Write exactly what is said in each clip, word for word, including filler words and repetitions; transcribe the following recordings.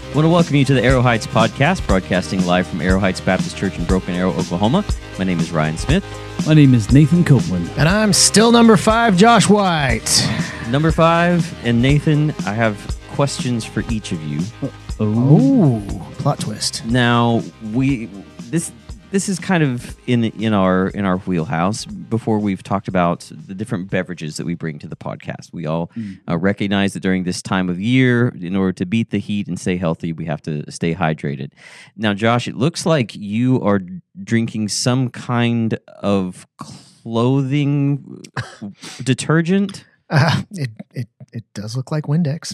I want to welcome you to the Arrow Heights podcast, broadcasting live from Arrow Heights Baptist Church in Broken Arrow, Oklahoma. My name is Ryan Smith. My name is Nathan Copeland. And I'm still number five, Josh White. Number five, and Nathan, I have questions for each of you. Oh, plot twist. Now, we this this is kind of in in our in our wheelhouse. Before we've talked about the different beverages that we bring to the podcast, we all mm. uh, recognize that during this time of year, in order to beat the heat and stay healthy, we have to stay hydrated. Now, Josh, it looks like you are drinking some kind of clothing detergent. Uh, it it it does look like Windex.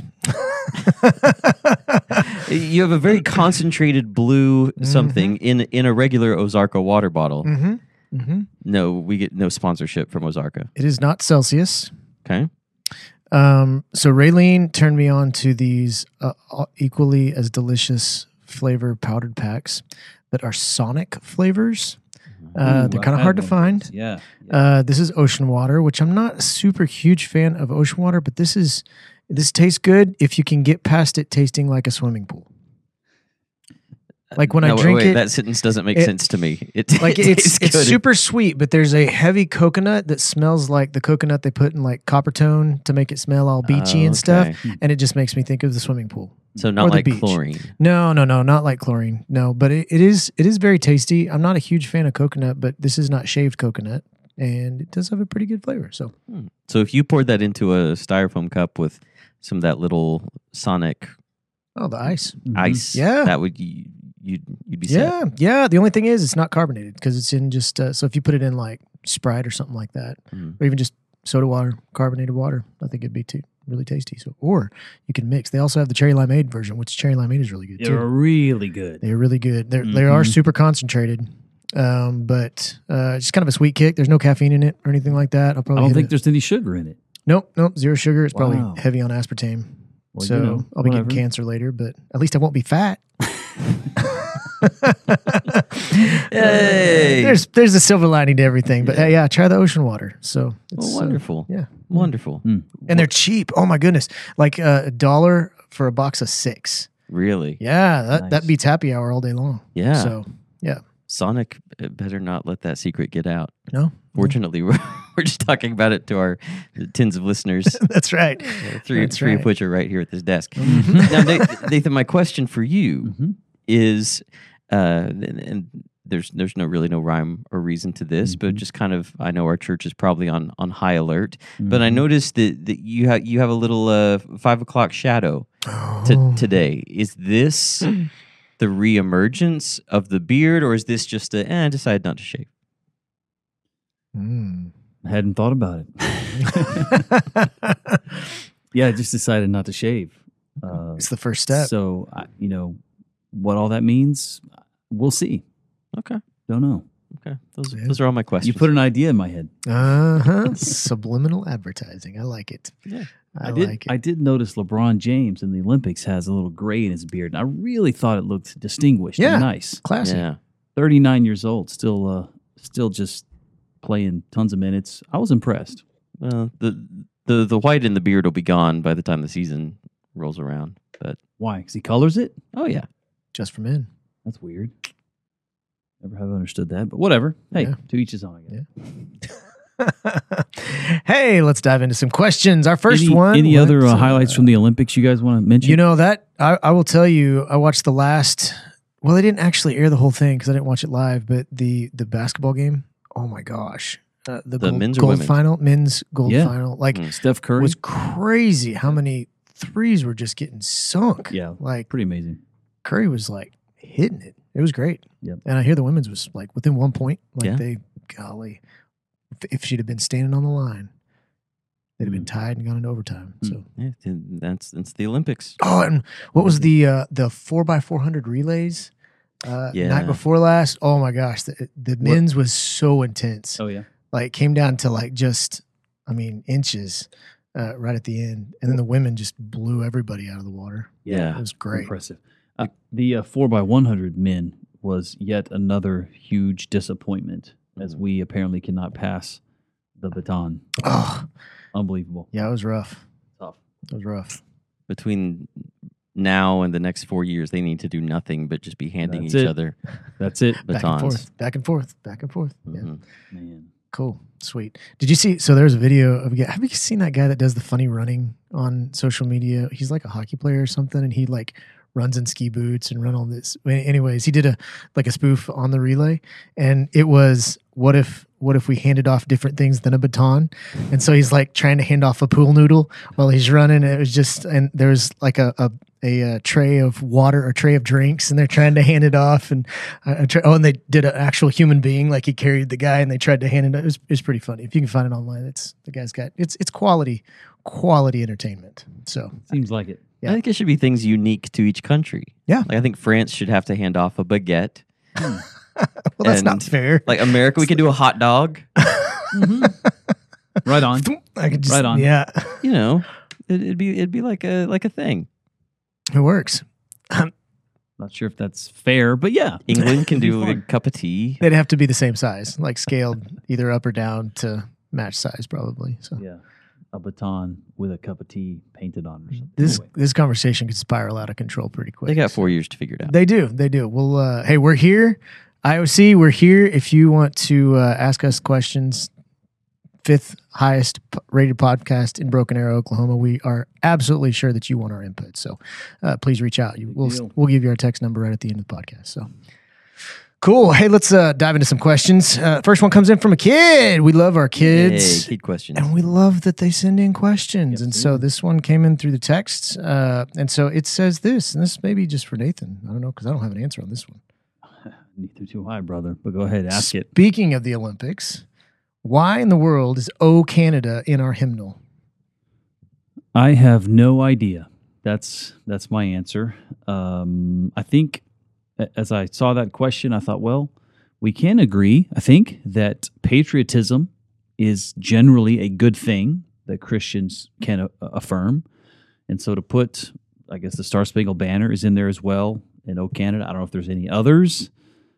You have a very concentrated blue something mm-hmm. in in a regular Ozarka water bottle. Mm-hmm. Mm-hmm. No, we get no sponsorship from Ozarka. It is not Celsius. Okay. Um. So Raylene turned me on to these uh, equally as delicious flavor powdered packs that are Sonic flavors. Uh, Ooh, they're kind of hard to find. Yeah. yeah. Uh, this is ocean water, which I'm not a super huge fan of ocean water, but this is this tastes good if you can get past it tasting like a swimming pool. Like when no, I drink wait, it, that sentence doesn't make it, sense to me. It like it it's it's good. super sweet, but there's a heavy coconut that smells like the coconut they put in like Coppertone to make it smell all beachy oh, and stuff, okay. and it just makes me think of the swimming pool. So not like beach. chlorine. No, no, no, not like chlorine. No, but it, it is it is very tasty. I'm not a huge fan of coconut, but this is not shaved coconut, and it does have a pretty good flavor. So, hmm. so if you poured that into a styrofoam cup with some of that little Sonic, oh, the ice, mm-hmm. ice, yeah, that would you you'd, you'd be yeah, set. yeah. The only thing is, it's not carbonated because it's in just uh, so if you put it in like Sprite or something like that, mm-hmm. or even just soda water, carbonated water, I think it'd be too. Really tasty. So, or you can mix. They also have the cherry limeade version, which cherry limeade is really good They're too. really good. They're really good. They're, mm-hmm. They are super concentrated, um, but uh, just kind of a sweet kick. There's no caffeine in it or anything like that. I'll probably. I don't think it. there's any sugar in it. Nope, nope, zero sugar. It's wow. probably heavy on aspartame. Well, so you know, I'll be whatever. getting cancer later, but at least I won't be fat. Hey, there's there's a silver lining to everything, but yeah, uh, yeah try the ocean water. So it's oh, wonderful. Uh, yeah, wonderful, mm. and they're cheap. Oh my goodness, like uh, a dollar for a box of six. Really? Yeah, that nice. that beats happy hour all day long. Yeah. So yeah, Sonic better not let that secret get out. No. Fortunately, no. we're we're just talking about it to our tens of listeners. That's right. Uh, three That's three right. of which are right here at this desk. Now, Nathan, my question for you mm-hmm. is, uh, and, and there's there's no really no rhyme or reason to this, mm-hmm. but just kind of I know our church is probably on, on high alert. Mm-hmm. But I noticed that, that you have you have a little uh, five o'clock shadow oh. to, today. Is this the reemergence of the beard, or is this just a eh, I decided not to shave? Mm. I hadn't thought about it. Yeah, I just decided not to shave. Uh, it's the first step. So, I, you know, what all that means, we'll see. Okay. Don't know. Okay. Those, yeah. those are all my questions. You put an idea in my head. Uh-huh. Subliminal advertising. I like it. Yeah. I, I did, like it. I did notice LeBron James in the Olympics has a little gray in his beard, and I really thought it looked distinguished yeah. and nice. Classy. Yeah. thirty-nine years old, still uh, still just playing tons of minutes. I was impressed. Well, the the the white in the beard will be gone by the time the season rolls around. But why? Because he colors it? Oh yeah, just for men. That's weird. Never have understood that, but whatever. Hey, yeah. to each his own, I guess. Yeah. Hey, let's dive into some questions. Our first any, one. Any other uh, highlights from the Olympics you guys want to mention? You know that I, I will tell you. I watched the last. Well, they didn't actually air the whole thing because I didn't watch it live. But the the basketball game. Oh my gosh. Uh, the the gold, men's or gold women's? final, men's gold Yeah. final, like Mm. Steph Curry was crazy. How many threes were just getting sunk? Yeah, like pretty amazing. Curry was like hitting it. It was great. Yep. And I hear the women's was like within one point. Like Yeah. they, golly, if, if she'd have been standing on the line, they'd have been tied and gone into overtime. Mm. So yeah, that's that's the Olympics. oh, and what was the uh, the four by four hundred relays? Uh, Yeah. Night before last. Oh my gosh, the the men's was so intense. Oh yeah. Like came down to like just, I mean, inches uh, right at the end, and then the women just blew everybody out of the water. Yeah. It was great. Impressive. Uh, the uh, four by one hundred men was yet another huge disappointment, as we apparently cannot pass the baton. Oh, Unbelievable. yeah, it was rough. Tough. It was rough. Between now in the next four years, they need to do nothing but just be handing That's each it. other That's it. Back and batons. forth, back and forth, back and forth. Yeah. Mhm. Man. Cool. Sweet. Did you see? So there's a video of a guy. Have you seen that guy that does the funny running on social media? He's like a hockey player or something, and he like runs in ski boots and run all this. Anyways, he did a like a spoof on the relay, and it was what if what if we handed off different things than a baton? And so he's like trying to hand off a pool noodle while he's running. And it was just, and there's like a a, a, a tray of water, a tray of drinks, and they're trying to hand it off. And a, a tray, oh, and they did an actual human being, like he carried the guy, and they tried to hand it. It was, it was pretty funny. If you can find it online, it's the guy's got it's it's quality quality entertainment. So Seems like it. Yeah. I think it should be things unique to each country. Yeah. Like I think France should have to hand off a baguette. well, that's not And, fair. Like America, we could do a hot dog. Right on. I could just, right on. Yeah, You know, it, it'd be it'd be like a like a thing. it works. Not sure if that's fair, but yeah. England can do a Fun. cup of tea. They'd have to be the same size, like scaled either up or down to match size, probably. So Yeah. A baton with a cup of tea painted on or something. this Anyway. this conversation could spiral out of control pretty quick. They got four years to figure it out. They do. They do. Well, uh, hey, we're here. I O C, we're here. If you want to uh, ask us questions, fifth highest p- rated podcast in Broken Arrow, Oklahoma, we are absolutely sure that you want our input. So uh, please reach out. You, we'll deal. we'll give you our text number right at the end of the podcast. So cool. Hey, let's uh, dive into some questions. Uh, first one comes in from a kid. We love our kids. Hey, kid questions. And we love that they send in questions. Yes, and we so do. this one came in through the text. Uh, and so it says this, and this may be just for Nathan. I don't know, because I don't have an answer on this one. Neither do I, brother. But go ahead, ask it. Speaking of the Olympics, why in the world is O Canada in our hymnal? I have no idea. That's that's my answer. Um, I think a- as I saw that question, I thought, well, we can agree, I think, that patriotism is generally a good thing that Christians can uh, affirm. And so to put, I guess, the Star Spangled Banner is in there as well in O Canada. I don't know if there's any others.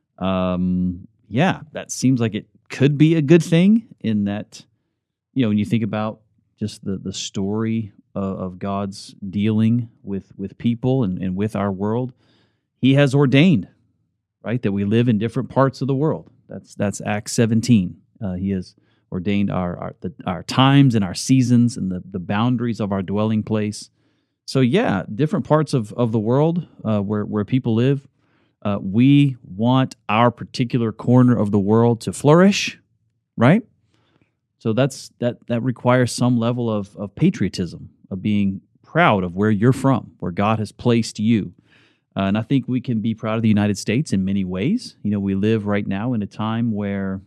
Um, yeah, that seems like it could be a good thing in that, you know, when you think about just the, the story of, of God's dealing with, with people and, and with our world, he has ordained, right, that we live in different parts of the world. That's that's Acts seventeen. Uh, he has ordained our our, the, our times and our seasons and the, the boundaries of our dwelling place. So yeah, different parts of, of the world uh, where, where people live, uh, we want our particular corner of the world to flourish, right? So that's that that requires some level of, of patriotism, of being proud of where you're from, where God has placed you. Uh, and I think we can be proud of the United States in many ways. You know, we live right now in a time where,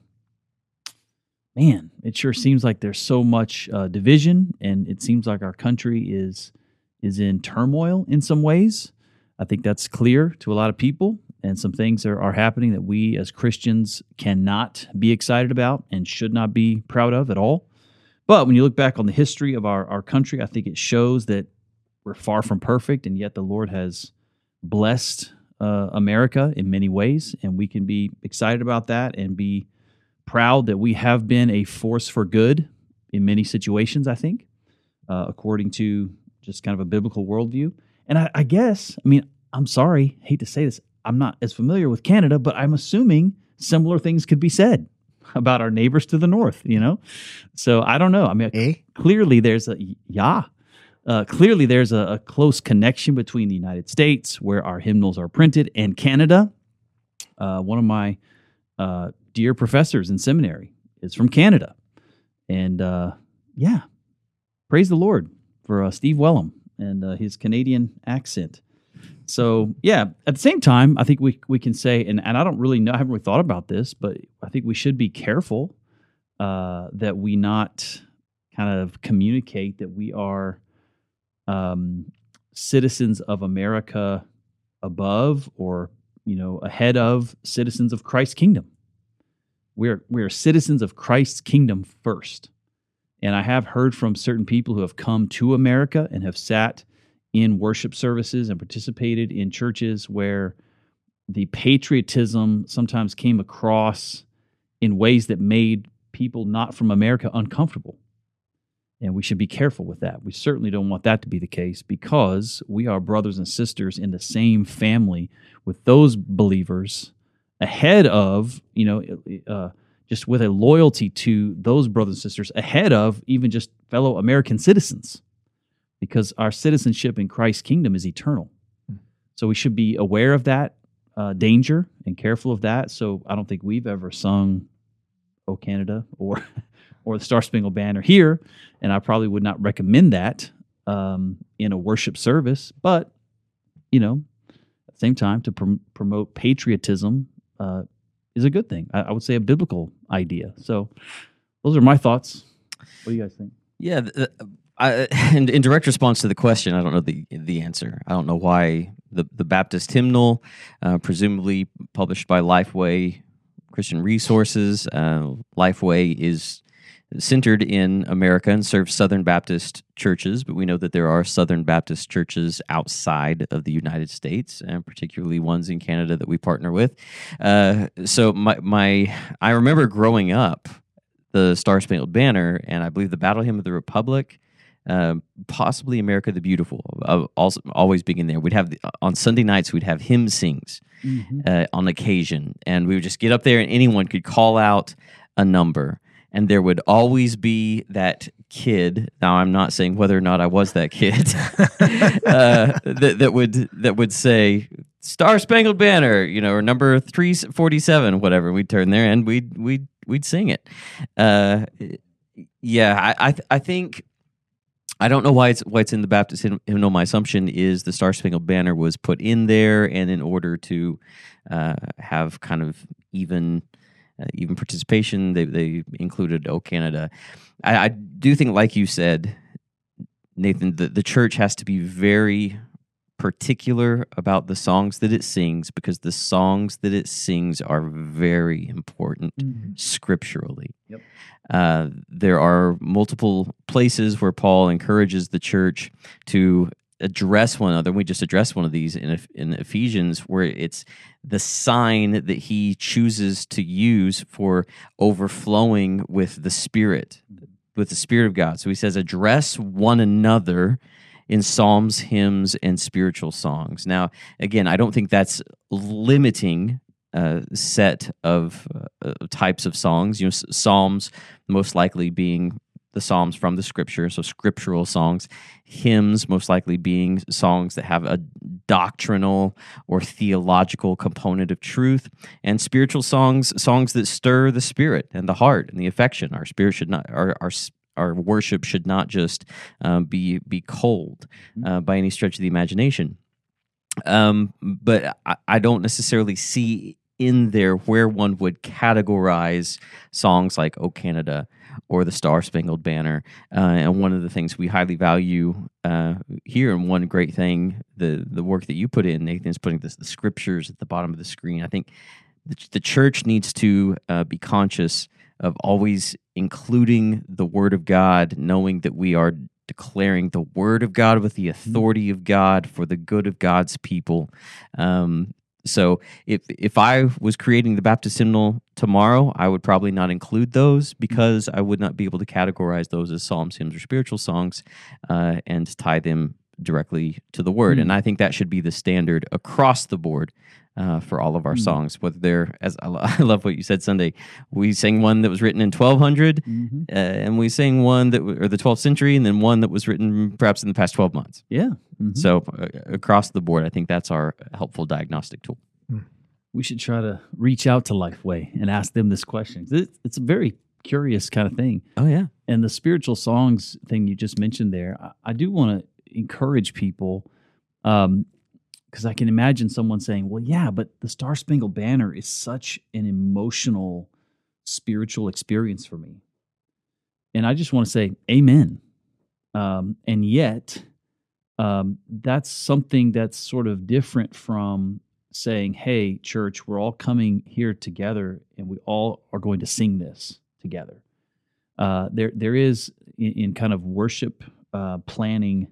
man, it sure seems like there's so much uh, division, and it seems like our country is is in turmoil in some ways. I think that's clear to a lot of people, and some things are, are happening that we as Christians cannot be excited about and should not be proud of at all. But when you look back on the history of our, our country, I think it shows that we're far from perfect, and yet the Lord has blessed uh, America in many ways, and we can be excited about that and be proud that we have been a force for good in many situations, I think, uh, according to just kind of a biblical worldview. And I, I guess, I mean, I'm sorry, hate to say this, I'm not as familiar with Canada, but I'm assuming similar things could be said about our neighbors to the north, you know? So I don't know. I mean, Eh? clearly there's a, yeah, uh, clearly there's a, a close connection between the United States, where our hymnals are printed, and Canada. Uh, one of my uh, dear professors in seminary is from Canada. And uh, yeah, praise the Lord for uh, Steve Wellham and uh, his Canadian accent. So yeah, at the same time, I think we we can say, and, and I don't really know, I haven't really thought about this, but I think we should be careful uh, that we not kind of communicate that we are um, citizens of America above, or you know, ahead of citizens of Christ's kingdom. We're we're citizens of Christ's kingdom first. And I have heard from certain people who have come to America and have sat in worship services and participated in churches where the patriotism sometimes came across in ways that made people not from America uncomfortable. And we should be careful with that. We certainly don't want that to be the case because we are brothers and sisters in the same family with those believers ahead of, you know, uh, just with a loyalty to those brothers and sisters ahead of even just fellow American citizens, because our citizenship in Christ's kingdom is eternal. So we should be aware of that uh, danger and careful of that. So I don't think we've ever sung "O Canada" or or the Star Spangled Banner here, and I probably would not recommend that um, in a worship service. But, you know, at the same time, to prom- promote patriotism uh, is a good thing. I, I would say a biblical idea. So those are my thoughts. What do you guys think? Yeah, the, I, in, in direct response to the question, I don't know the the answer. I don't know why the, the Baptist hymnal, uh, presumably published by Lifeway Christian Resources, uh, Lifeway is centered in America and serves Southern Baptist churches, but we know that there are Southern Baptist churches outside of the United States, and particularly ones in Canada that we partner with. Uh, so my my I remember growing up, the Star Spangled Banner, and I believe the Battle Hymn of the Republic, uh, possibly America the Beautiful, uh, also always being in there. We'd have the, on Sunday nights we'd have hymn sings mm-hmm. uh, on occasion, and we would just get up there, and anyone could call out a number. And there would always be that kid. Now, I'm not saying whether or not I was that kid uh, that, that would that would say "Star Spangled Banner," you know, or number three forty-seven, whatever. We'd turn there and we'd we'd we'd sing it. Uh, yeah, I I, th- I think I don't know why it's why it's in the Baptist hymnal. My assumption is the Star Spangled Banner was put in there, and in order to uh, have kind of even. Uh, even participation, they they included "O Canada." I, I do think, like you said, Nathan, the, the church has to be very particular about the songs that it sings, because the songs that it sings are very important mm-hmm. scripturally. Yep. Uh, there are multiple places where Paul encourages the church to address one another. We just addressed one of these in in Ephesians, where it's the sign that he chooses to use for overflowing with the Spirit, with the Spirit of God. So he says, address one another in psalms, hymns, and spiritual songs. Now, again, I don't think that's limiting a set of uh, types of songs. You know, psalms most likely being the psalms from the scripture, so scriptural songs. Hymns most likely being songs that have a doctrinal or theological component of truth, and spiritual songs, songs that stir the spirit and the heart and the affection. Our spirit should not, our our, our worship should not just um, be be cold uh, by any stretch of the imagination. Um, but I, I don't necessarily see in there where one would categorize songs like "O Canada" or the Star Spangled Banner. Uh, and one of the things we highly value uh, here, and one great thing, the the work that you put in, Nathan, is putting this, the scriptures at the bottom of the screen. I think the, the church needs to uh, be conscious of always including the Word of God, knowing that we are declaring the Word of God with the authority of God for the good of God's people. Um, So if if I was creating the Baptist hymnal tomorrow, I would probably not include those, because I would not be able to categorize those as psalms, hymns, or spiritual songs uh, and tie them directly to the Word. Mm. And I think that should be the standard across the board uh, for all of our mm. songs. Whether they're, as I, lo- I love what you said Sunday, we sang one that was written in twelve hundred, mm-hmm. uh, and we sang one that, w- or the twelfth century, and then one that was written perhaps in the past twelve months. Yeah. Mm-hmm. So uh, across the board, I think that's our helpful diagnostic tool. We should try to reach out to Lifeway and ask them this question. It's, it's a very curious kind of thing. Oh, yeah. And the spiritual songs thing you just mentioned there, I, I do want to encourage people, um, because I can imagine someone saying, well, yeah, but the Star Spangled Banner is such an emotional, spiritual experience for me. And I just want to say, amen. Um, and yet... Um, that's something that's sort of different from saying, hey, church, we're all coming here together and we all are going to sing this together. Uh, there, there is in, in kind of worship uh, planning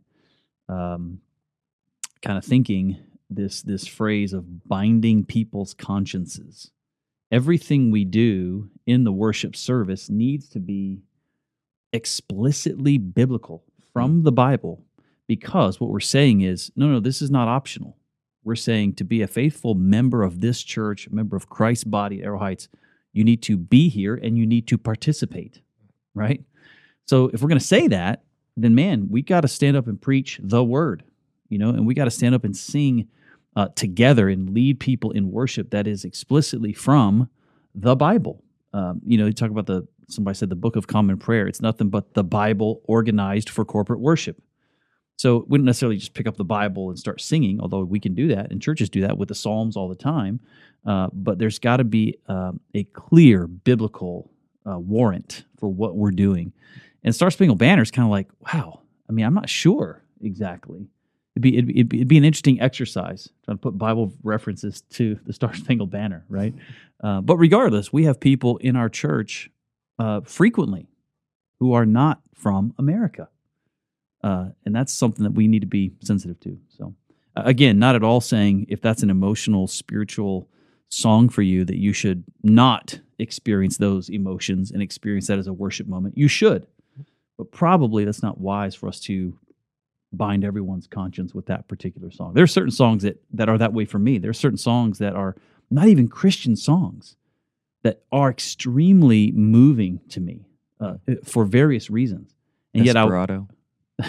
um, kind of thinking, this, this phrase of binding people's consciences. Everything we do in the worship service needs to be explicitly biblical from the Bible, because what we're saying is, no, no, this is not optional. We're saying to be a faithful member of this church, a member of Christ's body at Arrow Heights, you need to be here and you need to participate, right? So if we're going to say that, then man, we got to stand up and preach the word, you know, and we got to stand up and sing uh, together and lead people in worship that is explicitly from the Bible. Um, you know, you talk about the, somebody said the Book of Common Prayer. It's nothing but the Bible organized for corporate worship. So we don't necessarily just pick up the Bible and start singing, although we can do that, and churches do that with the Psalms all the time. Uh, but there's got to be um, a clear biblical uh, warrant for what we're doing. And Star Spangled Banner is kind of like, wow, I mean, I'm not sure exactly. It'd be, it'd, it'd, be, it'd be an interesting exercise trying to put Bible references to the Star Spangled Banner, right? Uh, but regardless, we have people in our church uh, frequently who are not from America. Uh, and that's something that we need to be sensitive to. So, uh, again, not at all saying if that's an emotional, spiritual song for you that you should not experience those emotions and experience that as a worship moment. You should, but probably that's not wise for us to bind everyone's conscience with that particular song. There are certain songs that, that are that way for me. There are certain songs that are not even Christian songs that are extremely moving to me uh, for various reasons. And Desperado. yet I...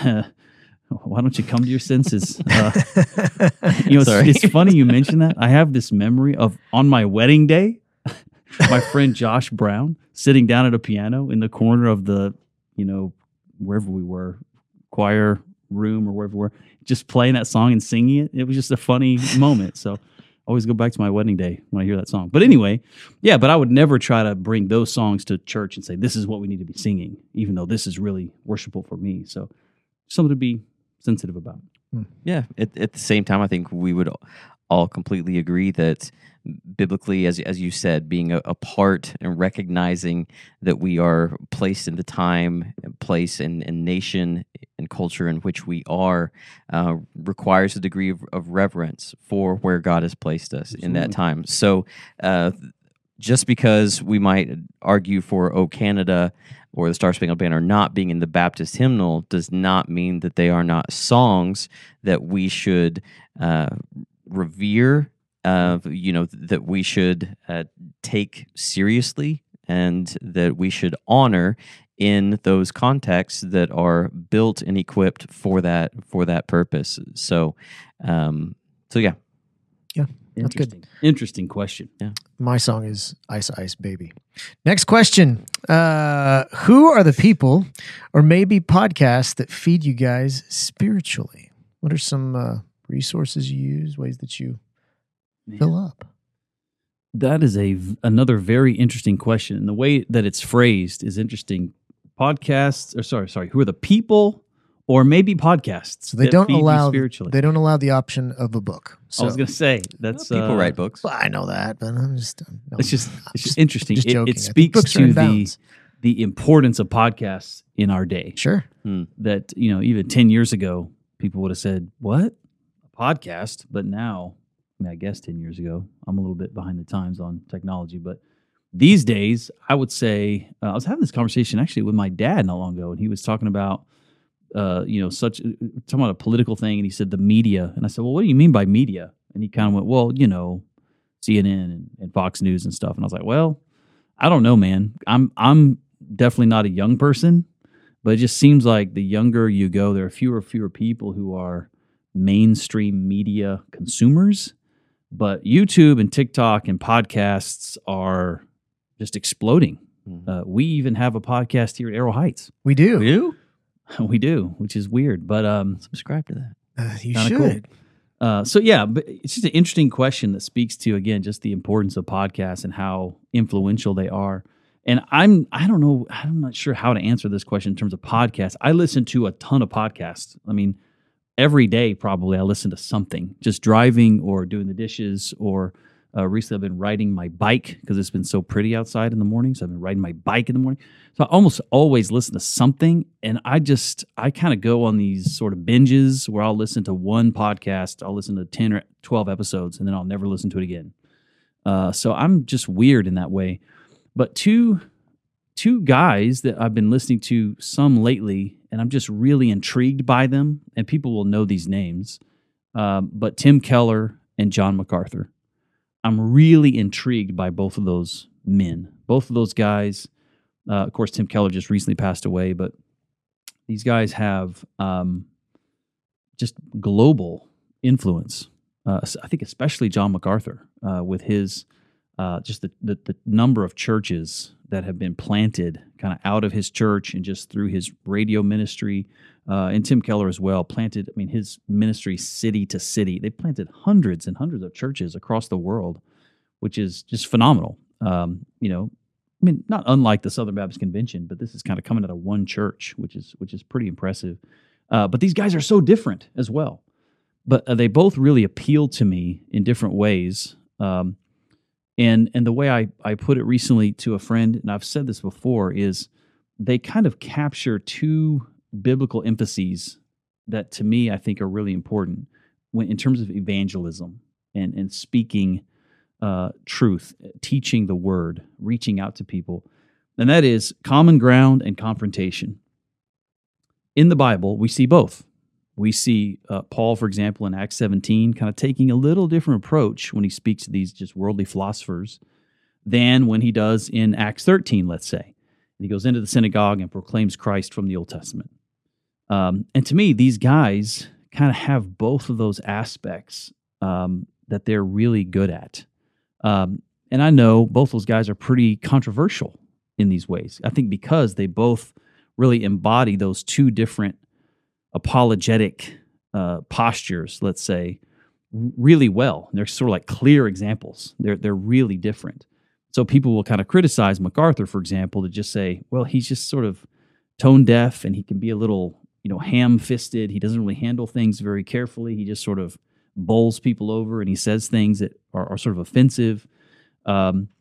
Why don't you come to your senses? Uh, you know, Sorry. it's, it's funny you mentioned that. I have this memory of on my wedding day, my friend Josh Brown sitting down at a piano in the corner of the, you know, wherever we were, choir room or wherever we were, just playing that song and singing it. It was just a funny moment. So I always go back to my wedding day when I hear that song. But anyway, yeah, but I would never try to bring those songs to church and say, this is what we need to be singing, even though this is really worshipful for me. So something to be sensitive about. Yeah. At, at the same time, I think we would all completely agree that biblically, as as you said, being a, a part and recognizing that we are placed in the time, and place, and, and nation and culture in which we are uh, requires a degree of, of reverence for where God has placed us Absolutely. in that time. So uh, just because we might argue for "O Canada" or the Star Spangled Banner not being in the Baptist hymnal does not mean that they are not songs that we should uh, revere, uh, you know, that we should uh, take seriously, and that we should honor in those contexts that are built and equipped for that for that purpose. So, um, so yeah. Yeah. That's Interesting. good. Interesting question. Yeah. My song is Ice Ice Baby. Next question. Uh, who are the people or maybe podcasts that feed you guys spiritually? What are some uh, resources you use, ways that you Man. fill up? That is a another very interesting question. And the way that it's phrased is interesting. Podcasts, or sorry, sorry, who are the people or maybe podcasts So they that don't feed you allow spiritually? they don't allow the option of a book. So I was going to say that's People uh, write books. well, I know that, but I'm just no, It's just I'm it's just interesting. just It- joking. It, I think speaks books are to in the bounds. the importance of podcasts in our day. Sure. That, you know, even ten years ago, people would have said, "What? A podcast?" But now, I mean, I guess ten years ago, I'm a little bit behind the times on technology, but these days, I would say uh, I was having this conversation actually with my dad not long ago, and he was talking about, uh, you know, such talking about a political thing, and he said the media, and I said, "Well, what do you mean by media?" And he kind of went, "Well, you know, C N N and, and Fox News and stuff." And I was like, "Well, I don't know, man. I'm I'm definitely not a young person, but it just seems like the younger you go, there are fewer and fewer people who are mainstream media consumers. But YouTube and TikTok and podcasts are just exploding. Mm-hmm. Uh, we even have a podcast here at Arrow Heights. We do. You We do, which is weird, but um, subscribe to that. Uh, you Kinda should. Uh, so yeah, but it's just an interesting question that speaks to, again, just the importance of podcasts and how influential they are. And I'm I don't know I'm not sure how to answer this question in terms of podcasts. I listen to a ton of podcasts. I mean, every day probably I listen to something, just driving or doing the dishes, or uh, recently I've been riding my bike because it's been so pretty outside in the morning. So I've been riding my bike in the morning. So I almost always listen to something, and I just I kind of go on these sort of binges where I'll listen to one podcast, I'll listen to ten or twelve episodes, and then I'll never listen to it again. Uh, so I'm just weird in that way. But to two guys that I've been listening to some lately, and I'm just really intrigued by them, and people will know these names, um, but Tim Keller and John MacArthur. I'm really intrigued by both of those men. Both of those guys, uh, of course, Tim Keller just recently passed away, but these guys have um, just global influence. Uh, I think especially John MacArthur uh, with his uh, just the, the the number of churches that have been planted kind of out of his church and just through his radio ministry, uh, and Tim Keller as well planted. I mean, his ministry city to city. They planted hundreds and hundreds of churches across the world, which is just phenomenal. Um, you know, I mean, not unlike the Southern Baptist Convention, but this is kind of coming out of one church, which is which is pretty impressive. Uh, but these guys are so different as well. But uh, they both really appeal to me in different ways. Um, and and the way I, I put it recently to a friend, and I've said this before, is they kind of capture two biblical emphases that to me I think are really important when in terms of evangelism and, and speaking uh, truth, teaching the word, reaching out to people. And that is common ground and confrontation. In the Bible, we see both. We see uh, Paul, for example, in Acts seventeen, kind of taking a little different approach when he speaks to these just worldly philosophers than when he does in Acts thirteen, let's say. And he goes into the synagogue and proclaims Christ from the Old Testament. Um, and to me, these guys kind of have both of those aspects um, that they're really good at. Um, and I know both those guys are pretty controversial in these ways. I think because they both really embody those two different apologetic uh, postures, let's say, really well. They're sort of like clear examples. They're they're really different. So people will kind of criticize MacArthur, for example, to just say, well, he's just sort of tone deaf and he can be a little, you know, ham-fisted. He doesn't really handle things very carefully. He just sort of bowls people over and he says things that are, are sort of offensive. Um,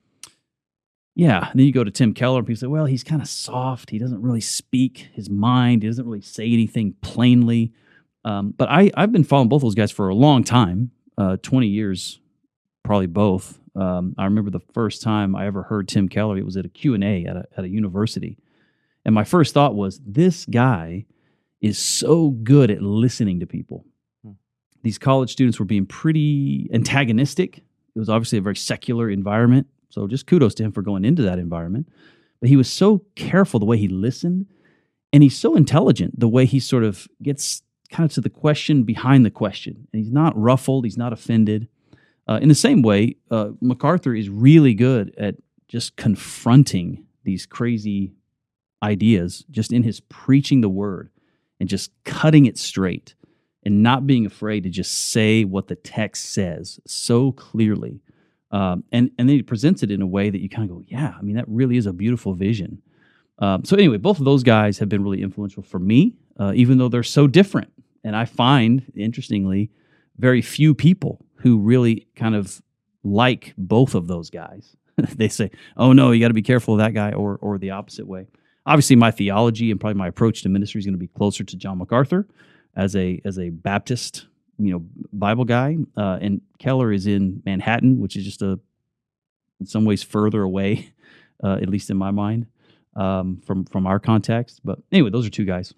Yeah, and then you go to Tim Keller, and people say, well, he's kind of soft. He doesn't really speak his mind. He doesn't really say anything plainly. Um, but I, I've been following both those guys for a long time, uh, twenty years, probably both. Um, I remember the first time I ever heard Tim Keller, it was at a Q and A at a, at a university. And my first thought was, this guy is so good at listening to people. Hmm. These college students were being pretty antagonistic. It was obviously a very secular environment. So just kudos to him for going into that environment. But he was so careful the way he listened, and he's so intelligent the way he sort of gets kind of to the question behind the question. And he's not ruffled. He's not offended. Uh, in the same way, uh, MacArthur is really good at just confronting these crazy ideas just in his preaching the word and just cutting it straight and not being afraid to just say what the text says so clearly. Um, and, and then he presents it in a way that you kind of go, yeah, I mean, that really is a beautiful vision. Um, so anyway, both of those guys have been really influential for me, uh, even though they're so different. And I find, interestingly, very few people who really kind of like both of those guys. They say, oh, no, you got to be careful of that guy, or or the opposite way. Obviously, my theology and probably my approach to ministry is going to be closer to John MacArthur as a as a Baptist, you know, Bible guy, uh, and Keller is in Manhattan, which is just a, in some ways, further away, uh, at least in my mind, um, from from our context. But anyway, those are two guys.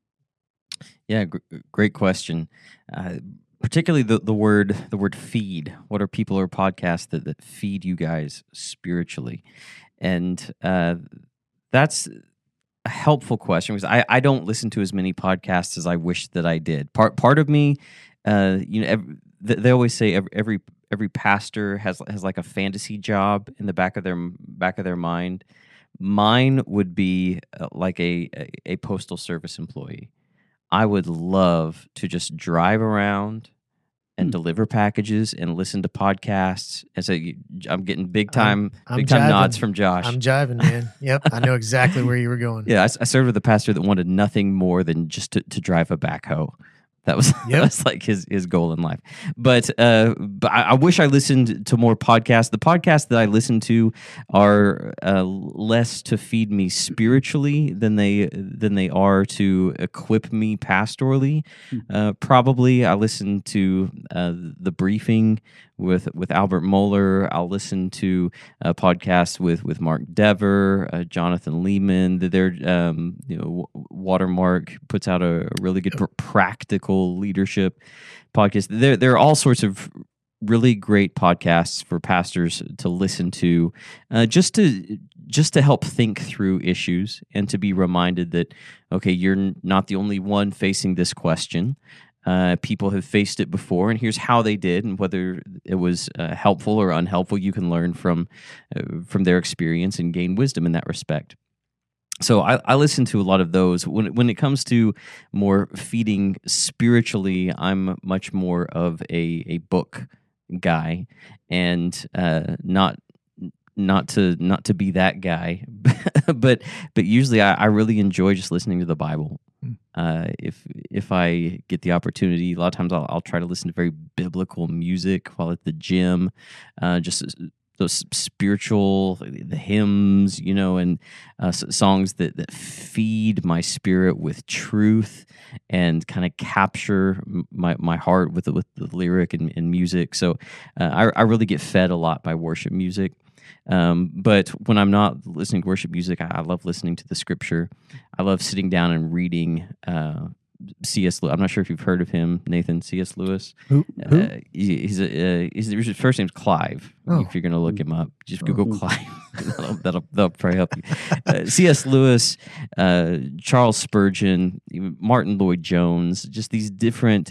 Yeah, gr- great question. Uh, particularly the, the word the word feed. What are people or podcasts that, that feed you guys spiritually? And uh, that's a helpful question because I, I don't listen to as many podcasts as I wish that I did. Part part of me. Uh, you know, every, they always say every, every every pastor has has like a fantasy job in the back of their back of their mind. Mine would be uh, like a, a a postal service employee. I would love to just drive around and hmm. deliver packages and listen to podcasts. And so you, I'm getting big time I'm, I'm big time jiving. nods from Josh. I'm jiving, man. Yep, I know exactly where you were going. Yeah, I, I served with a pastor that wanted nothing more than just to, to drive a backhoe. That was, yep. that was like his, his goal in life. But uh, but I, I wish I listened to more podcasts. The podcasts that I listen to are uh, less to feed me spiritually than they than they are to equip me pastorally. Mm-hmm. Uh, probably I listen to uh, The Briefing with with Albert Mohler. I'll listen to a podcast with with Mark Dever, uh, Jonathan Lehman. Their um, you know Watermark puts out a, a really good pr- practical leadership podcast. There there are all sorts of really great podcasts for pastors to listen to, uh, just to just to help think through issues and to be reminded that, okay, you're not the only one facing this question. Uh, people have faced it before, and here's how they did, and whether it was uh, helpful or unhelpful, you can learn from uh, from their experience and gain wisdom in that respect. So I, I listen to a lot of those. When when it comes to more feeding spiritually, I'm much more of a a book guy, and uh, not not to not to be that guy, but but usually I, I really enjoy just listening to the Bible. Uh, if if I get the opportunity, a lot of times I'll, I'll try to listen to very biblical music while at the gym, uh, just those spiritual, the hymns, you know, and uh, songs that, that feed my spirit with truth and kind of capture my, my heart with the, with the lyric and, and music. So uh, I, I really get fed a lot by worship music. Um, but when I'm not listening to worship music, I, I love listening to the scripture. I love sitting down and reading uh, C S Lewis. I'm not sure if you've heard of him, Nathan. C S Lewis. Who? Who? Uh, he, he's a, uh, he's, his first name's Clive. Oh. If you're going to look him up, just Google Oh. Clive. that'll, that'll, that'll probably help you. Uh, C S Lewis, uh, Charles Spurgeon, even Martin Lloyd Jones, just these different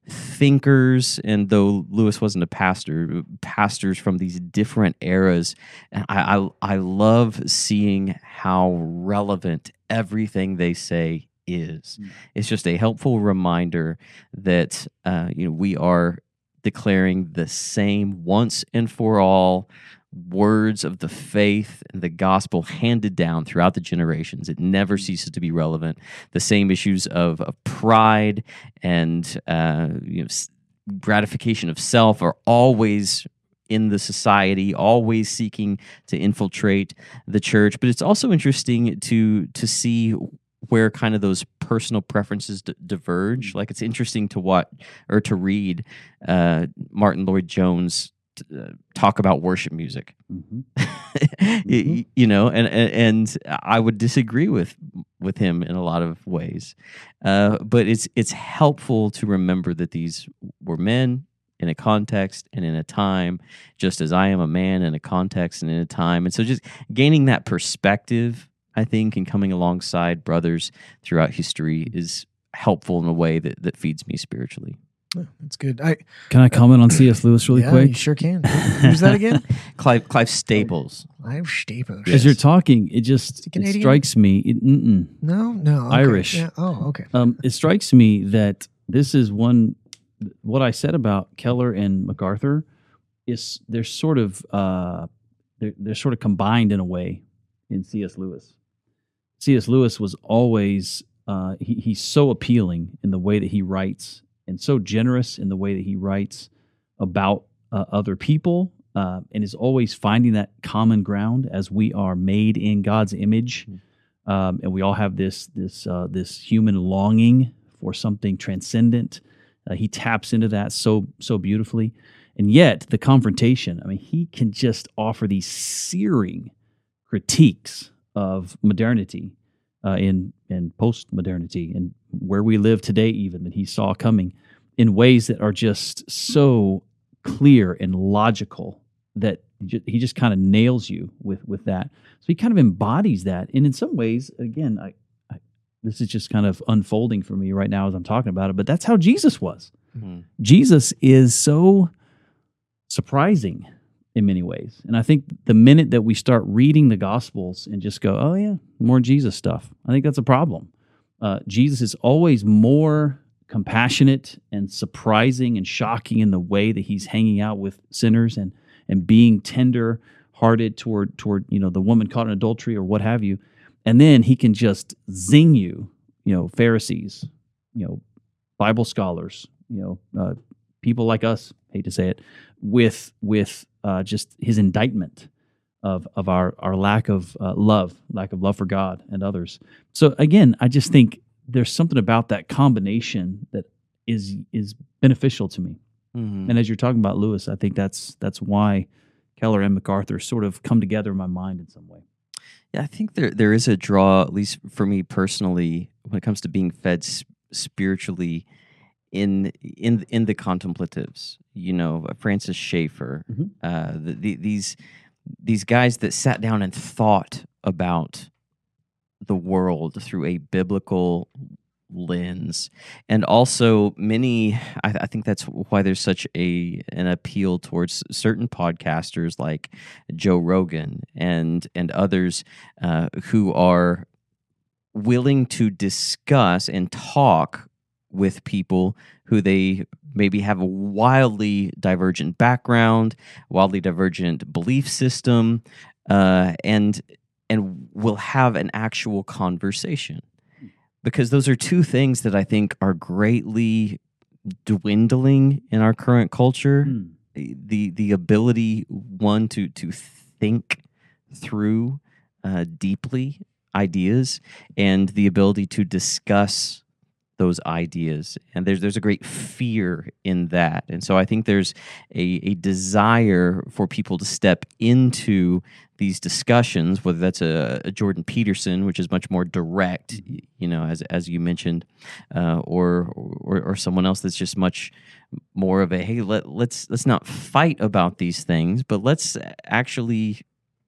thinkers, and though Lewis wasn't a pastor, pastors from these different eras, and I, I I love seeing how relevant everything they say is. Mm. It's just a helpful reminder that uh, you know we are declaring the same once and for all words of the faith and the gospel handed down throughout the generations. It never ceases to be relevant. The same issues of, of pride and uh, you know, gratification of self are always in the society, always seeking to infiltrate the church. But it's also interesting to to see where kind of those personal preferences d- diverge. Like it's interesting to watch or to read uh, Martin Lloyd Jones Uh, talk about worship music. Mm-hmm. you, Mm-hmm. you know, and, and and I would disagree with with him in a lot of ways, uh, but it's it's helpful to remember that these were men in a context and in a time, just as I am a man in a context and in a time, and so just gaining that perspective, I think, and coming alongside brothers throughout history is helpful in a way that that feeds me spiritually. Oh, that's good. I Can I comment on C S Lewis really yeah, quick? you sure can. Who's that again? Clive Clive Staples. Clive Staples. As you're talking, it just it Canadian? strikes me. It, mm-mm. No, no. Okay. Irish. Yeah. Oh, okay. Um, it strikes me that this is one. What I said about Keller and MacArthur is they're sort of uh, they're they're sort of combined in a way in C S Lewis. C S Lewis was always uh, he, he's so appealing in the way that he writes, and so generous in the way that he writes about uh, other people, uh, and is always finding that common ground as we are made in God's image, mm-hmm. um, and we all have this this uh, this human longing for something transcendent. Uh, he taps into that so so beautifully, and yet the confrontation. I mean, he can just offer these searing critiques of modernity uh, in in post-modernity and where we live today, even that he saw coming in ways that are just so clear and logical that he just kind of nails you with with that. So he kind of embodies that, and in some ways, again, I. This is just kind of unfolding for me right now as I'm talking about it, but that's how Jesus was. Mm-hmm. Jesus is so surprising in many ways. And I think the minute that we start reading the Gospels and just go, oh yeah, more Jesus stuff, I think that's a problem. Uh, Jesus is always more compassionate and surprising and shocking in the way that he's hanging out with sinners and and being tender-hearted toward, toward you know, the woman caught in adultery or what have you. And then he can just zing you, you know, Pharisees, you know, Bible scholars, you know, uh, people like us, hate to say it, with with uh, just his indictment of of our our lack of uh, love, lack of love for God and others. So again, I just think there's something about that combination that is is beneficial to me. Mm-hmm. And as you're talking about Lewis, I think that's that's why Keller and MacArthur sort of come together in my mind in some way. Yeah, I think there there is a draw, at least for me personally, when it comes to being fed spiritually in in in the contemplatives. You know, Francis Schaeffer, mm-hmm. uh, the, the, these these guys that sat down and thought about the world through a biblical lens, and also many. I, I think that's why there's such a an appeal towards certain podcasters like Joe Rogan and and others uh, who are willing to discuss and talk with people who they maybe have a wildly divergent background, wildly divergent belief system, uh, and and will have an actual conversation. Because those are two things that I think are greatly dwindling in our current culture. Mm. The the ability, one, to to think through uh, deeply ideas, and the ability to discuss those ideas. And there's there's a great fear in that. And so I think there's a, a desire for people to step into these discussions, whether that's a, a Jordan Peterson, which is much more direct, you know, as as you mentioned, uh, or, or or someone else that's just much more of a, hey, let let's let's not fight about these things, but let's actually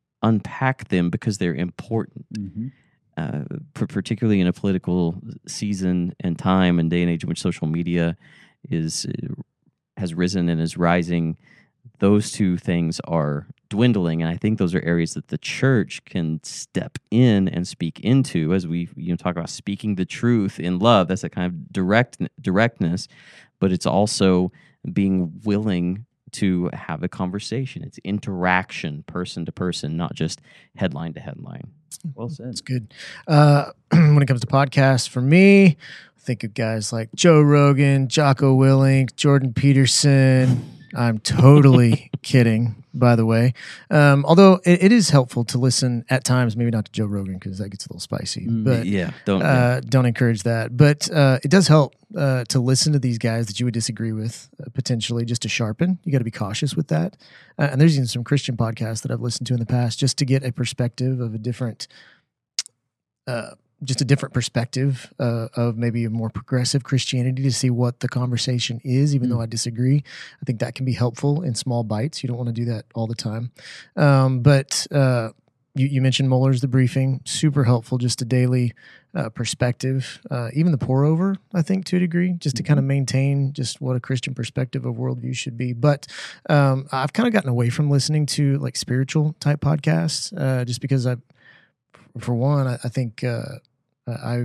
unpack them because they're important. Mm-hmm. Uh, particularly in a political season and time and day and age in which social media is uh, has risen and is rising, those two things are dwindling, and I think those are areas that the church can step in and speak into, as we you know talk about speaking the truth in love. That's a kind of direct directness, but it's also being willing to have a conversation. It's interaction, person to person, not just headline to headline. Well said. That's good. Uh, when it comes to podcasts, for me, think of guys like Joe Rogan, Jocko Willink, Jordan Peterson. I'm totally kidding, by the way. Um, although it, it is helpful to listen at times, maybe not to Joe Rogan because that gets a little spicy. But yeah, don't uh, yeah. don't encourage that. But uh, it does help uh, to listen to these guys that you would disagree with, uh, potentially, just to sharpen. You got to be cautious with that. Uh, and there's even some Christian podcasts that I've listened to in the past just to get a perspective of a different. Uh, just a different perspective uh, of maybe a more progressive Christianity to see what the conversation is, even mm. though I disagree. I think that can be helpful in small bites. You don't want to do that all the time. Um, but uh, you, you mentioned Muller's The Briefing, super helpful, just a daily uh, perspective. Uh, even the pour over, I think, to a degree, just to mm-hmm. kind of maintain just what a Christian perspective of worldview should be. But um, I've kind of gotten away from listening to like spiritual type podcasts uh, just because I, for one, I, I think uh, I,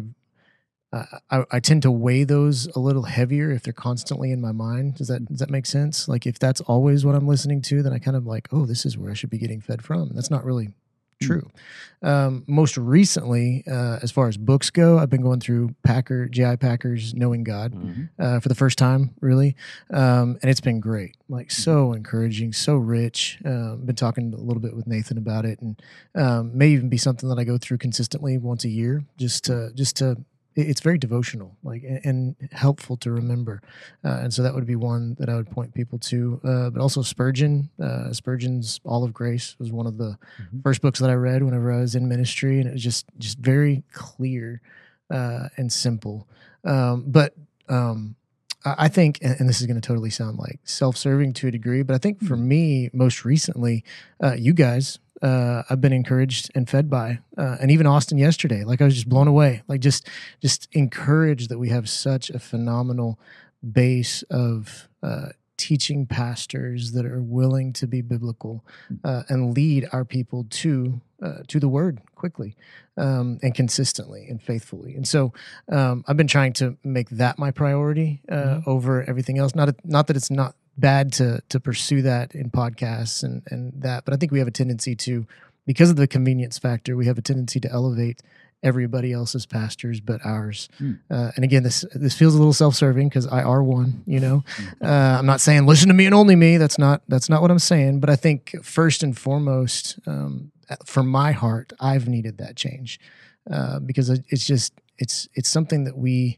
I I tend to weigh those a little heavier if they're constantly in my mind. Does that does that make sense? Like if that's always what I'm listening to, then I kind of like, oh, this is where I should be getting fed from. And that's not really true. Mm. Um, most recently, uh, as far as books go, I've been going through Packer J I Packer's Knowing God mm-hmm. uh, for the first time, really, um, and it's been great. Like so encouraging, so rich. Um, been talking a little bit with Nathan about it, and um, may even be something that I go through consistently once a year, just to just to. It's very devotional, like and, and helpful to remember, uh, and so that would be one that I would point people to. Uh, but also Spurgeon, uh, Spurgeon's All of Grace was one of the mm-hmm. first books that I read whenever I was in ministry, and it was just just very clear uh, and simple. Um, but um, I think, and this is going to totally sound like self-serving to a degree, but I think for me, most recently, uh, you guys. Uh, I've been encouraged and fed by, uh, and even Austin yesterday. Like I was just blown away. Like just, just encouraged that we have such a phenomenal base of uh, teaching pastors that are willing to be biblical uh, and lead our people to uh, to the Word quickly um, and consistently and faithfully. And so um, I've been trying to make that my priority uh, mm-hmm. over everything else. Not a, not that it's not. bad to to pursue that in podcasts and, and that. But I think we have a tendency to, because of the convenience factor, we have a tendency to elevate everybody else's pastors but ours. Mm. Uh, and again, this this feels a little self-serving because I are one, you know. Uh, I'm not saying listen to me and only me. That's not that's not what I'm saying. But I think first and foremost, um, for my heart, I've needed that change uh, because it's just it's it's something that we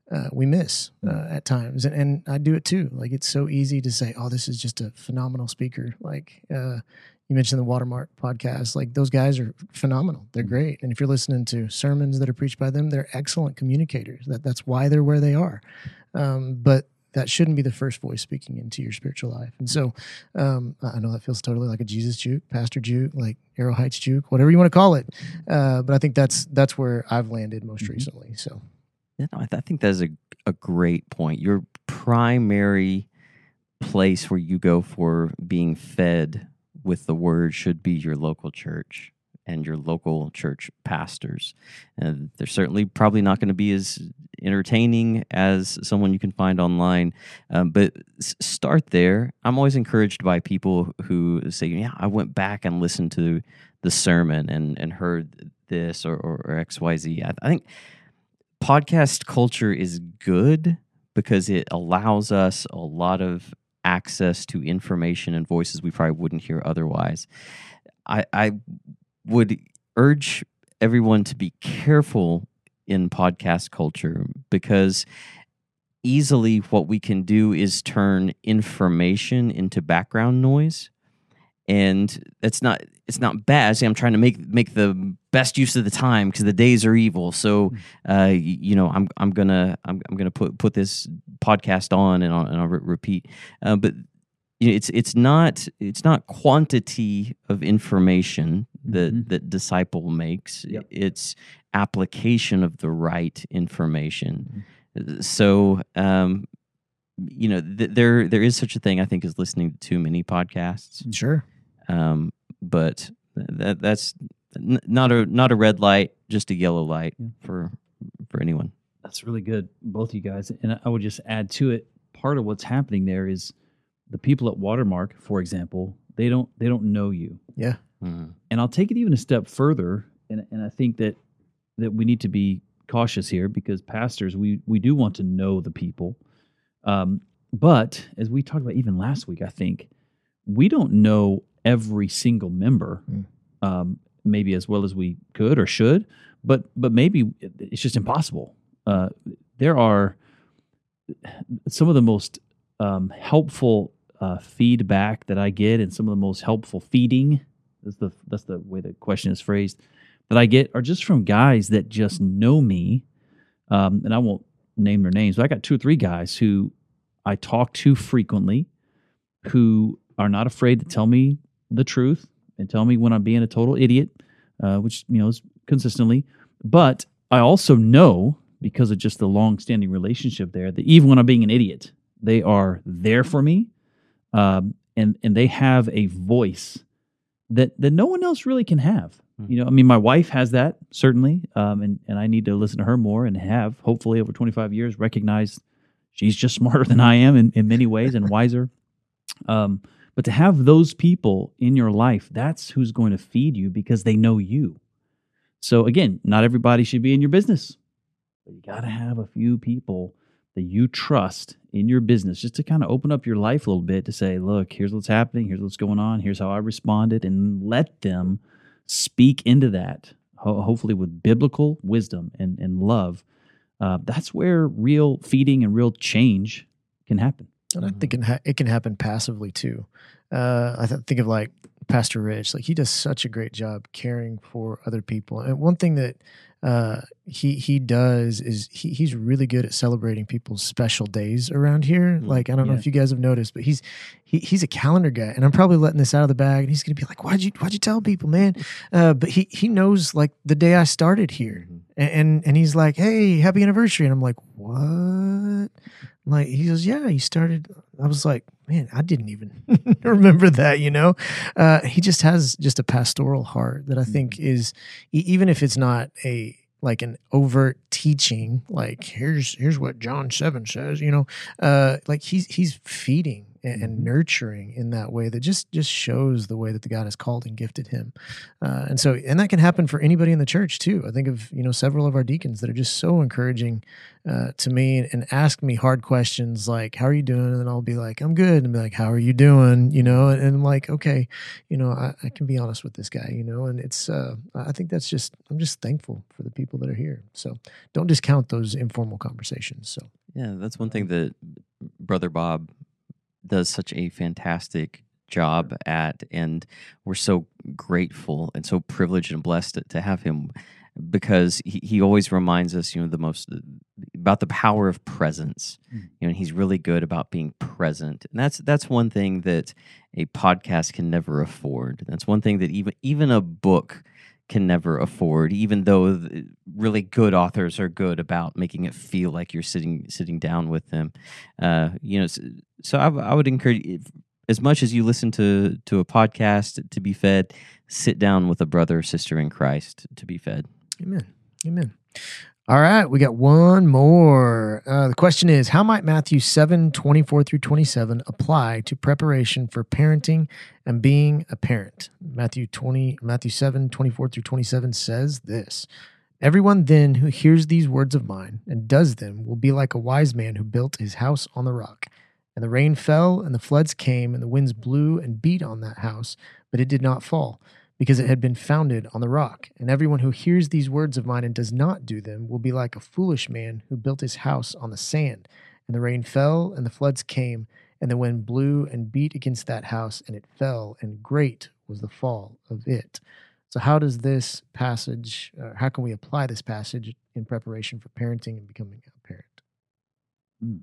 uh, we miss uh, at times, and, and I do it too. Like it's so easy to say, "Oh, this is just a phenomenal speaker." Like uh, you mentioned the Watermark podcast. Like those guys are phenomenal. They're great, and if you're listening to sermons that are preached by them, they're excellent communicators. That that's why they're where they are. Um, but that shouldn't be the first voice speaking into your spiritual life. And so um, I know that feels totally like a Jesus juke, Pastor juke, like Arrow Heights juke, whatever you want to call it. Uh, but I think that's that's where I've landed most mm-hmm. recently. So. Yeah, no, I, th- I think that's a, a great point. Your primary place where you go for being fed with the word should be your local church and your local church pastors. And they're certainly probably not going to be as entertaining as someone you can find online, um, but s- start there. I'm always encouraged by people who say, yeah, I went back and listened to the sermon and, and heard this or, or, or X Y Z. I, I think podcast culture is good because it allows us a lot of access to information and voices we probably wouldn't hear otherwise. I, I would urge everyone to be careful in podcast culture because easily what we can do is turn information into background noise. And it's not it's not bad. See, I'm trying to make make the best use of the time because the days are evil. So, uh, you know, I'm I'm gonna I'm I'm gonna put put this podcast on and I'll, and I'll re- repeat. Uh, but you know, it's it's not it's not quantity of information that mm-hmm. that disciple makes. Yep. It's application of the right information. Mm-hmm. So. Um, you know, th- there there is such a thing, I think, as listening to too many podcasts. Sure. Um, but that that's n- not a not a red light, just a yellow light yeah. for for anyone. That's really good, both you guys. And I would just add to it, part of what's happening there is the people at Watermark, for example, they don't they don't know you. Yeah. Mm-hmm. And I'll take it even a step further, and and I think that that we need to be cautious here because pastors, we we do want to know the people. Um, but as we talked about even last week, I think we don't know every single member, mm. um, maybe as well as we could or should, but but maybe it's just impossible. Uh, there are some of the most um, helpful uh, feedback that I get, and some of the most helpful feeding. That's the that's the way the question is phrased. That I get are just from guys that just know me, um, and I won't name their names, but I got two or three guys who I talk to frequently, who are not afraid to tell me the truth and tell me when I'm being a total idiot, uh, which, you know, is consistently. But I also know, because of just the long-standing relationship there, that even when I'm being an idiot, they are there for me, um, and and they have a voice that that no one else really can have. Mm-hmm. You know, I mean, my wife has that, certainly, um, and, and I need to listen to her more and have, hopefully, over twenty-five years, recognized she's just smarter than I am in, in many ways and wiser. Um, but to have those people in your life, that's who's going to feed you because they know you. So again, not everybody should be in your business, but you got to have a few people that you trust in your business just to kind of open up your life a little bit to say, look, here's what's happening. Here's what's going on. Here's how I responded, and let them speak into that, ho- hopefully with biblical wisdom and, and love. Uh, that's where real feeding and real change can happen. And I think it can, ha- it can happen passively too. Uh, I th- think of like Pastor Rich, like he does such a great job caring for other people. And one thing that uh, he he does is he he's really good at celebrating people's special days around here. Like I don't yeah. know if you guys have noticed, but he's he he's a calendar guy, and I'm probably letting this out of the bag. And he's gonna be like, "Why'd you why'd you tell people, man?" Uh, but he he knows like the day I started here, mm-hmm. and, and and he's like, "Hey, happy anniversary!" And I'm like, "What?" Like he goes, "Yeah, you started." I was like, "Man, I didn't even remember that." You know, uh, he just has just a pastoral heart that I think mm-hmm. is e- even if it's not a like an overt teaching, like here's here's what John seven says. You know, uh, like he's he's feeding and, and Mhm. nurturing in that way that just just shows the way that the God has called and gifted him. Uh, and so, and that can happen for anybody in the church too. I think of, you know, several of our deacons that are just so encouraging uh, to me and, and ask me hard questions like, how are you doing? And then I'll be like, I'm good. And be like, how are you doing? You know, and, and I'm like, okay, you know, I, I can be honest with this guy, you know, and it's, uh, I think that's just, I'm just thankful for the people that are here. So don't discount those informal conversations. So, Yeah, that's one thing that Brother Bob does such a fantastic job at, and we're so grateful and so privileged and blessed to, to have him, because he, he always reminds us, you know, the most about the power of presence. Mm. You know, he's really good about being present, and that's that's one thing that a podcast can never afford. That's one thing that even even a book can never afford, even though the really good authors are good about making it feel like you're sitting sitting down with them. Uh, you know, so, so I, I would encourage, if, as much as you listen to to a podcast to be fed, sit down with a brother or sister in Christ to be fed. amen. Amen. All right, we got one more. Uh, the question is, how might Matthew seven, twenty-four through twenty-seven apply to preparation for parenting and being a parent? Matthew twenty, Matthew seven, twenty-four through twenty-seven says this: everyone then who hears these words of mine and does them will be like a wise man who built his house on the rock. And the rain fell, and the floods came, and the winds blew and beat on that house, but it did not fall, because it had been founded on the rock. And everyone who hears these words of mine and does not do them will be like a foolish man who built his house on the sand. And the rain fell, and the floods came, and the wind blew and beat against that house, and it fell, and great was the fall of it. So how does this passage, uh, how can we apply this passage in preparation for parenting and becoming a parent? Mm.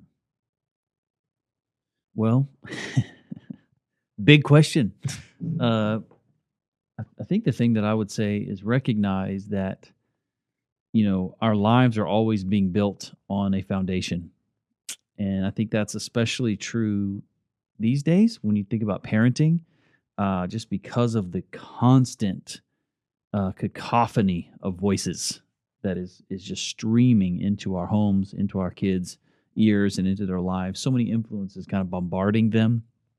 Well, big question. Uh, I, I think the thing that I would say is recognize that, you know, our lives are always being built on a foundation. And I think that's especially true these days when you think about parenting, uh, just because of the constant uh, cacophony of voices that is is just streaming into our homes, into our kids' ears, and into their lives. So many influences kind of bombarding them.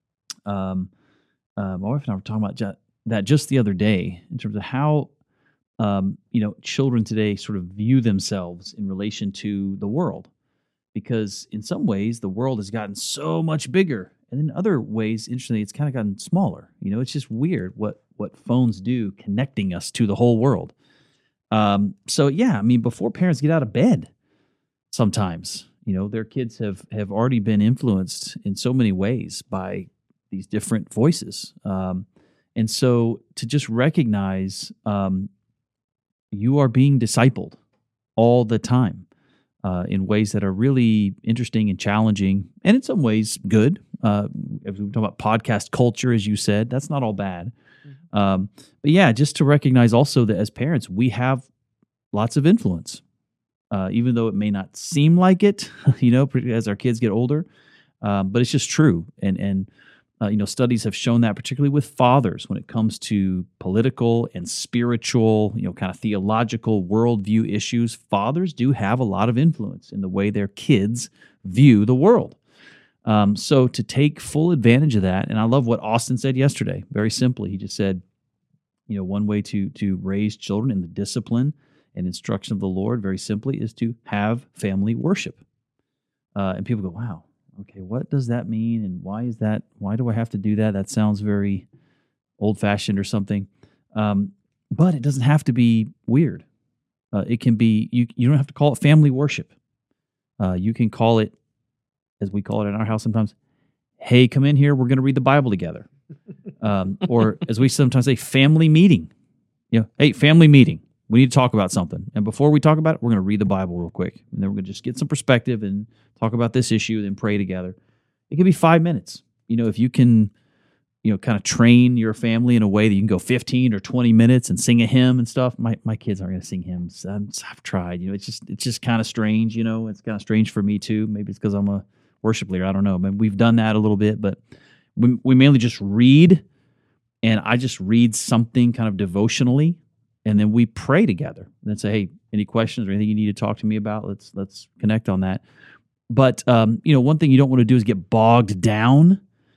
Um, uh, my wife and I were talking about ju- that just the other day in terms of how um, you know children today sort of view themselves in relation to the world, because in some ways the world has gotten so much bigger, and in other ways, interestingly, it's kind of gotten smaller. You know, it's just weird what what phones do, connecting us to the whole world. Um, so yeah, I mean, before parents get out of bed, sometimes, you know, their kids have have already been influenced in so many ways by these different voices. Um, and so to just recognize um, you are being discipled all the time uh, in ways that are really interesting and challenging, and in some ways good. Uh, if we talk about podcast culture, as you said, that's not all bad. Mm-hmm. Um, but yeah, just to recognize also that as parents, we have lots of influence. Uh, even though it may not seem like it, you know, as our kids get older, um, but it's just true. And and uh, you know, studies have shown that, particularly with fathers, when it comes to political and spiritual, you know, kind of theological worldview issues, fathers do have a lot of influence in the way their kids view the world. Um, so to take full advantage of that, and I love what Austin said yesterday. Very simply, he just said, you know, one way to to raise children in the discipline and instruction of the Lord, very simply, is to have family worship. Uh, and people go, wow, okay, what does that mean? And why is that? Why do I have to do that? That sounds very old-fashioned or something. Um, but it doesn't have to be weird. Uh, it can be, you, you don't have to call it family worship. Uh, you can call it, as we call it in our house sometimes, hey, come in here, we're going to read the Bible together. Um, or as we sometimes say, family meeting. You know, hey, family meeting. We need to talk about something. And before we talk about it, we're going to read the Bible real quick. And then we're going to just get some perspective and talk about this issue, then pray together. It can be five minutes. You know, if you can, you know, kind of train your family in a way that you can go fifteen or twenty minutes and sing a hymn and stuff. My my kids aren't going to sing hymns. I'm, I've tried. You know, it's just it's just kind of strange. You know, it's kind of strange for me too. Maybe it's because I'm a worship leader. I don't know. I mean, we've done that a little bit, but we, we mainly just read. And I just read something kind of devotionally. And then we pray together and then say, hey, any questions or anything you need to talk to me about? Let's let's connect on that. But, um, you know, one thing you don't want to do is get bogged down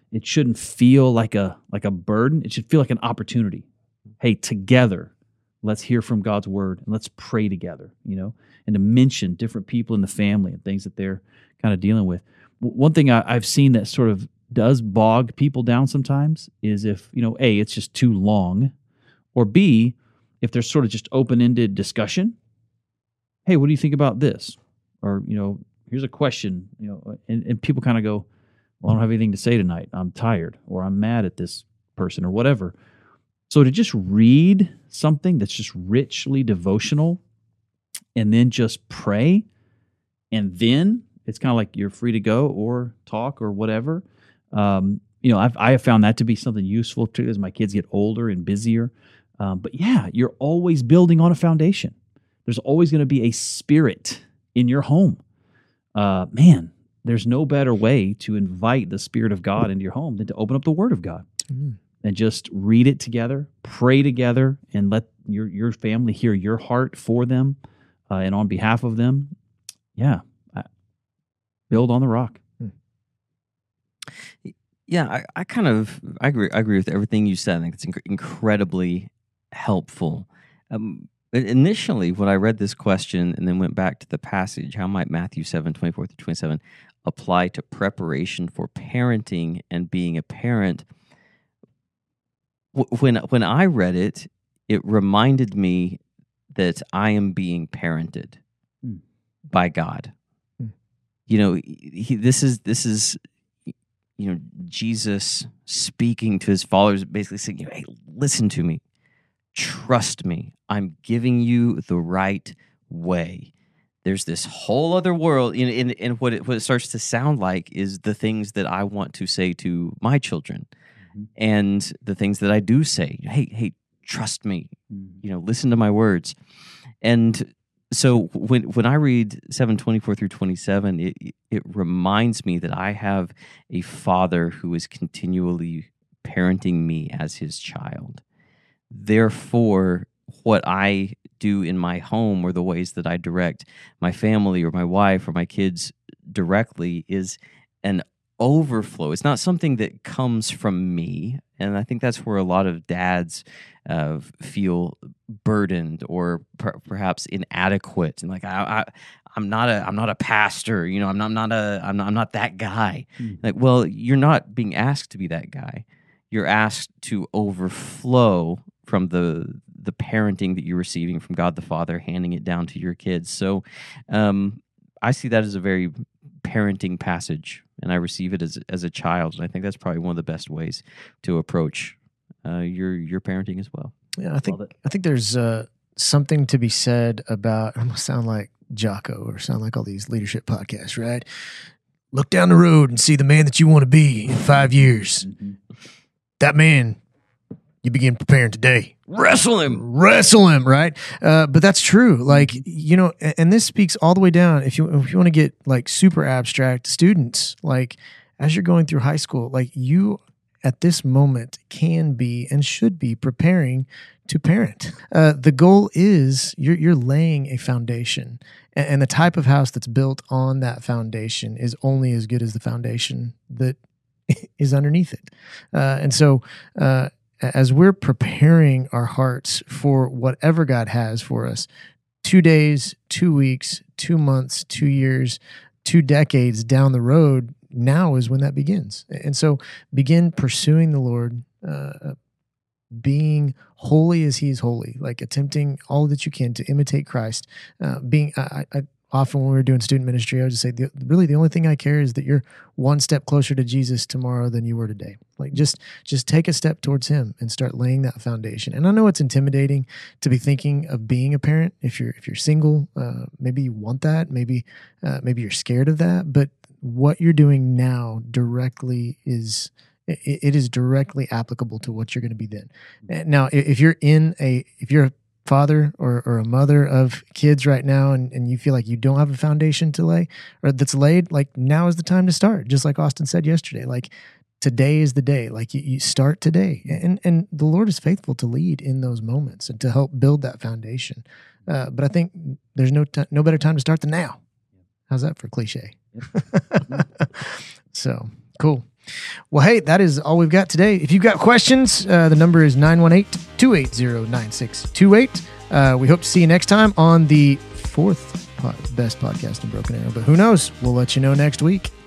It shouldn't feel like a like a burden. It should feel like an opportunity. Hey, together, let's hear from God's word and let's pray together, you know, and to mention different people in the family and things that they're kind of dealing with. One thing I, I've seen that sort of does bog people down sometimes is if, you know, A, it's just too long, or B, if there's sort of just open-ended discussion. Hey, what do you think about this? Or, you know, here's a question, you know, and, and people kind of go, well, I don't have anything to say tonight. I'm tired, or I'm mad at this person, or whatever. So to just read something that's just richly devotional and then just pray, and then it's kind of like you're free to go or talk or whatever. Um, you know, I've, I have found that to be something useful too as my kids get older and busier. Um, but yeah, you're always building on a foundation. There's always going to be a spirit in your home. Uh, man, there's no better way to invite the Spirit of God into your home than to open up the Word of God. Mm-hmm. And just read it together, pray together, and let your your family hear your heart for them uh, and on behalf of them. Yeah, I, build on the rock. Yeah, I, I kind of I agree. I agree with everything you said. I think it's inc- incredibly helpful. Um, initially, when I read this question and then went back to the passage, how might Matthew seven twenty four through twenty seven apply to preparation for parenting and being a parent? When when I read it, it reminded me that I am being parented mm. by God. Mm. You know, he, this is this is you know Jesus speaking to his followers, basically saying, "Hey, listen to me, trust me. I'm giving you the right way. There's this whole other world." In in, in what it what it starts to sound like is the things that I want to say to my children. And the things that I do say, hey, hey, trust me, you know, listen to my words. And so when when I read seven twenty-four through twenty-seven, it it reminds me that I have a father who is continually parenting me as his child. Therefore, what I do in my home, or the ways that I direct my family or my wife or my kids directly, is an overflow. It's not something that comes from me, and I think that's where a lot of dads uh, feel burdened or per- perhaps inadequate, and like I, I, I'm not a, I'm not a pastor. You know, I'm not, I'm not a, I'm not, I'm not that guy. Mm. Like, well, you're not being asked to be that guy. You're asked to overflow from the the parenting that you're receiving from God the Father, handing it down to your kids. So, um, I see that as a very parenting passage, and I receive it as as a child, and I think that's probably one of the best ways to approach uh, your your parenting as well. Yeah, I think I think there's uh, something to be said about. I'm gonna sound like Jocko or sound like all these leadership podcasts, right? Look down the road and see the man that you want to be in five years. Mm-hmm. That man, you begin preparing today. Wrestle him. Wrestle him, right? Uh, but that's true. Like, you know, and this speaks all the way down. If you if you want to get like super abstract, students, like as you're going through high school, like you at this moment can be and should be preparing to parent. Uh, the goal is you're you're laying a foundation, and, and the type of house that's built on that foundation is only as good as the foundation that is underneath it. Uh, and so, uh, as we're preparing our hearts for whatever God has for us, two days, two weeks, two months, two years, two decades down the road, now is when that begins. And so begin pursuing the Lord, uh, being holy as he is holy, like attempting all that you can to imitate Christ. Uh, being, I, I often when we were doing student ministry, I would just say, the, really the only thing I care is that you're one step closer to Jesus tomorrow than you were today. Like just, just take a step towards him and start laying that foundation. And I know it's intimidating to be thinking of being a parent. If you're, if you're single, uh, maybe you want that, maybe, uh, maybe you're scared of that, but what you're doing now directly is, it, it is directly applicable to what you're going to be then. Now, if you're in a, if you're a father or, or a mother of kids right now, and, and you feel like you don't have a foundation to lay or that's laid, like now is the time to start. Just like Austin said yesterday, like today is the day, like you, you start today, and, and the Lord is faithful to lead in those moments and to help build that foundation. Uh, but I think there's no, t- no better time to start than now. How's that for cliche? So cool. Well, hey, that is all we've got today. If you've got questions, uh, the number is nine one eight, two eight zero, nine six two eight. Uh, we hope to see you next time on the fourth pod- best podcast in Broken Arrow. But who knows? We'll let you know next week.